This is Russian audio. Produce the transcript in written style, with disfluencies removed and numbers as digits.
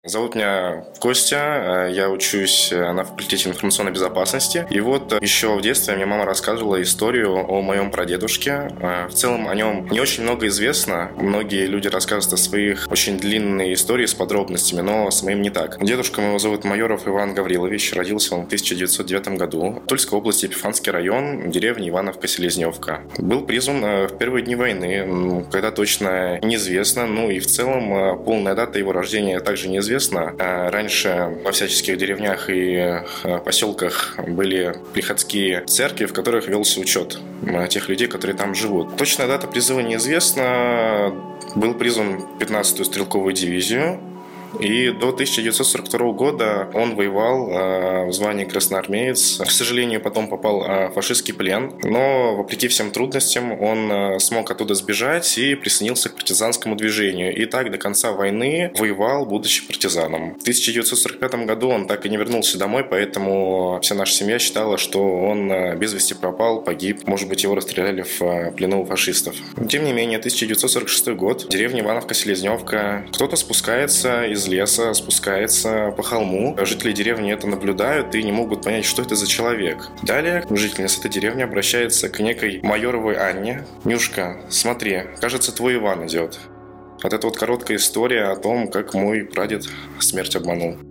Зовут меня Костя, я учусь на факультете информационной безопасности. И вот еще в детстве мне мама рассказывала историю о моем прадедушке. В целом о нем не очень много известно. Многие люди рассказывают о своих очень длинные истории с подробностями, но с моим не так. Дедушка моего зовут Майоров Иван Гаврилович. Родился он в 1909 году в Тульской области, Епифанский район, деревня Ивановка-Селезневка. Был призван в первые дни войны, когда точно неизвестно. Ну и в целом полная дата его рождения также неизвестна. Раньше во всяческих деревнях и поселках были приходские церкви, в которых велся учет тех людей, которые там живут. Точная дата призыва неизвестна. Был призван в 15-ю стрелковую дивизию. И до 1942 года он воевал в звании красноармеец. К сожалению, потом попал в фашистский плен, но вопреки всем трудностям он смог оттуда сбежать и присоединился к партизанскому движению. И так до конца войны воевал, будучи партизаном. В 1945 году он так и не вернулся домой, поэтому вся наша семья считала, что он без вести пропал, погиб. Может быть, его расстреляли в плену у фашистов. Тем не менее, 1946 год, деревня Ивановка-Селезневка. Кто-то спускается из леса, спускается по холму. Жители деревни это наблюдают и не могут понять, что это за человек. Далее жительница этой деревни обращается к некой Майоровой Анне. «Нюшка, смотри, кажется, твой Иван идет». Вот это вот короткая история о том, как мой прадед смерть обманул.